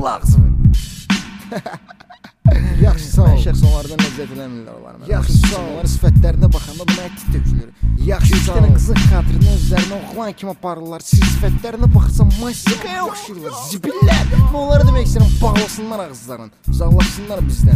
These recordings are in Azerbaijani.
Bağla ağzını. Yaxşı, sağ ol. Mən şəxs onlardan ləzzət eləmirlər onlar. Yaxşı, sağ ol. Onların sifətlərinə baxanda buna tit tökülür. Yaxşı, Üç sağ dənə ol. qızın xatirinə özlərinə oxulan kimi aparırlar. Siz sifətlərinə baxırsan, masikaya oxşayırlar. Zibillər. Mən onlara demək istəyirəm, bağlasınlar ağızlarını. Uzaqlaşsınlar bizdən.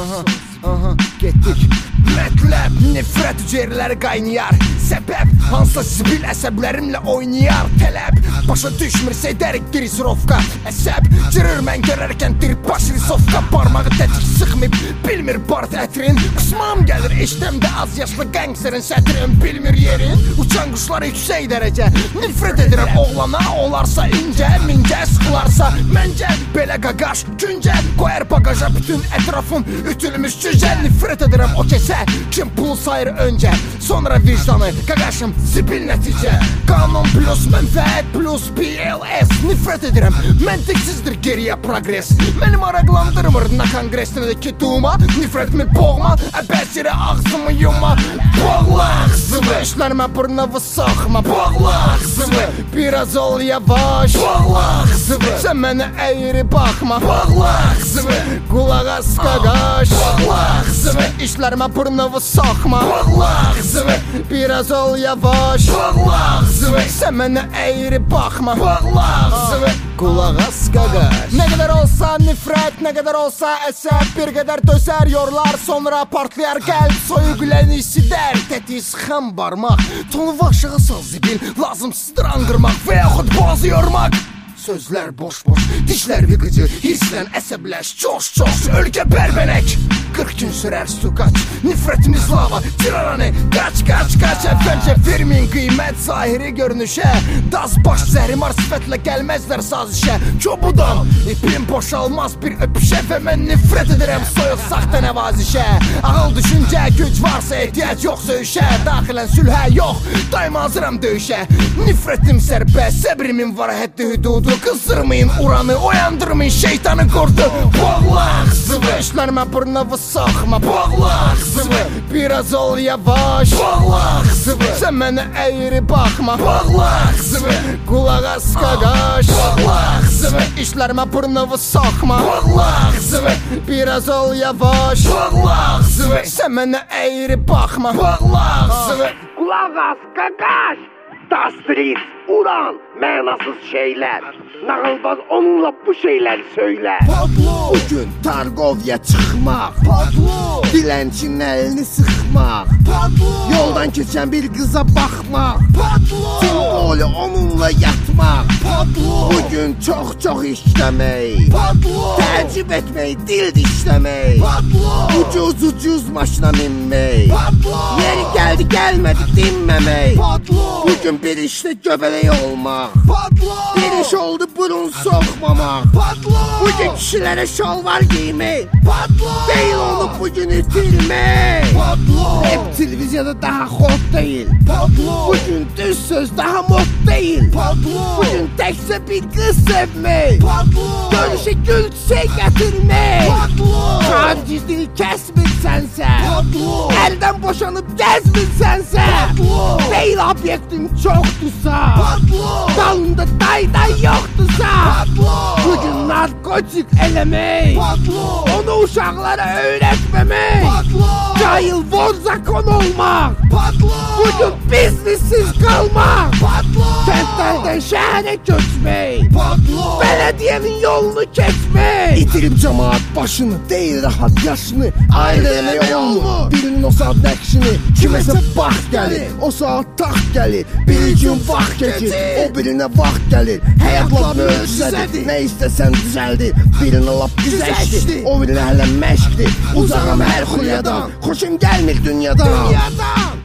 Aha, getdik. Mətləb, nifrət ücərləri qaynayar. Səbəb, hansısa zibil əsəblərimlə oynayar. Tələb, başa düşmürsə edərik dirizirovka. Əsəb, cırır mən görərkən dirbaş risovka. Parmağı tətik sıxmayıb, bilmir bart ətrin. Qısmam gəlir, eşdəmdə az yaşlı qəngserin sətrin. Bilmir yerin, uçan quşlar yüksək dərəcə. Nifrət edirəm oğlana, olarsa incə, mincə, sıxılarsa məncə. Belə qaqaş, güncə, qoyar bagaja bütün ətrafım ütülmüş cücə. Nifrət edirəm o kəsə, kim pul sayır öncə, sonra vicdanı, qaqaşım zibil nəticə. Qanun plus mənfəət plus PLS. Nifrət edirəm, məntiqsizdir geriyə progres. Məni maraqlandırmır nə konqresdəki duma. Nifrətimi boğma, əbəs yerə ağzımı yuma. Bağla ağzımı, işlərimə burnavı saxma. Bağla ağzımı, biraz ol yavaş. Bağla ağzımı, sən mənə əyri baxma. Bağla ağzımı, qulaq as qaqaş. Bağla ağzımı, işlərimə burnavı saxma. Bağla ağzımı, biraz ol yavaş. Bağla ağzımı, sən mənə əyri baxma. Bağla ağzımı, qulaq as qaqaş. Nə qədər olsa nifrət, nə qədər olsa əsəb, bir qədər dözər yorlar, sonra partlayar qəlb, soyuqləni sidər, tətiyi sıxan barmaq, tonu aşağı sal zibil, lazımsızdır anqırmaq və yaxud boğazı yormaq. Sözlər boş-boş, dişlər viqıcı, hirslən əsəbləş, coş-coş, ölkə bərbənək. 40 gün sürər su qaç, nifrətimiz lava, cıraranı, qaç. Əvvəlcə vermin qiymət zahiri görünüşə, daz baş zəhrimar sifətlə gəlməzlər sazişə. Çobudan ipim boşalmaz bir öpüşə və mən nifrət edirəm soyuq saxta nəvazişə. Ağıl düşüncə, güc varsa ehtiyac yox söyüşə, daxilən sülhə yox, daima hazıram döyüşə. Nifrətim sərbəst, səbrimin var həddi hüdudu. Qızdırmayın uranı, oyandırmayın şeytanı qordu. Bağla ağzımı, işlərimə burnavı saxma. Bağla ağzımı, biraz ol yavaş. Bağla ağzımı, sən mənə əyri baxma. Bağla ağzımı, qulaq as qaqaş. Bağla ağzımı, işlərimə burnavı saxma. Bağla ağzımı, biraz ol yavaş. Bağla ağzımı, sən mənə əyri baxma. Bağla ağzımı, Qulaq as qaqaş. Dastrit, uran, mənasız şeylər. Nağılbaz onunla bu şeyləri söylər. Padlo, bugün Targovya çıxmaq. Padlo, dilənçinin əlini sıxmaq. Padlo, yoldan keçən bir qıza baxmaq. Padlo, simvolu onunla yatmaq. Padlo, bugün çox işləmək. Padlo, təəccüb etmək, dil dişləmək. Padlo, ucuz maşına minmək. Padlo, yeri gəldi gəlmədi dinməmək. Padlo, bugün bir işdə göbələk olmaq. Padlo, bir iş oldu burun soxmamaq. Padlo, bugün kişilərə şalvar giymək. Padlo, deyil onu bugün itirmək. Padlo, hep televiziyada daha hot deyil. Padlo, bugün düz söz daha mod deyil. Padlo, bugün təkcə bir qız sevmək. Padlo, görüşə gül çiçək gətirmək. Padlo, xarici dil kəsmirsənsə. Padlo, əldən boşanıb gəzmirsənsə. Padlo, deyil obyektin çoxdursa. Padlo, dalında day yoxdursa. Padlo, bugün narkotik eləmək. Padlo, onu uşaqlara öyrətməmək. Padlo, cahil vorzakon olmaq. Padlo, bugün biznessiz qalmaq. Padlo, kəndlərdən şəhərə köçmək. Padlo, bələdiyənin yolunu keçmək. İtirib cəmaat başını, deyil rahat yaşını. Ayrı yolunu, birinin o saat nəqşini. Kiməsə bax gəlir, o saat taxt gəlir. Bir gün vaxt keçir, o birinə vaxt gəlir. Həyatla möcüzədir, nə istəsən düzəldir. Birinə lap güzəşdir, o birinə hələ məşqdir. Uzağam hər xülyadan, xoşum gəlmir dünyadan.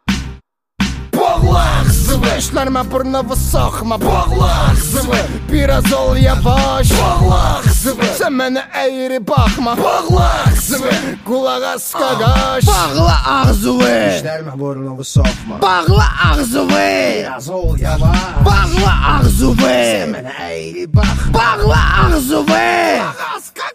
Bağla ağzımı, işlərimə burnavı saxma. Bağla ağzımı, biraz ol yavaş. Bağla ağzımı, sən mənə əyri baxma. Bağla ağzımı, qulaq as qaqaş. Bağla ağzımı, İşlərimə burnavı saxma. bağla ağzımı, Biraz ol yavaş. bağla ağzımı, Sən mənə əyri baxma. bağla ağzımı. Qaqas,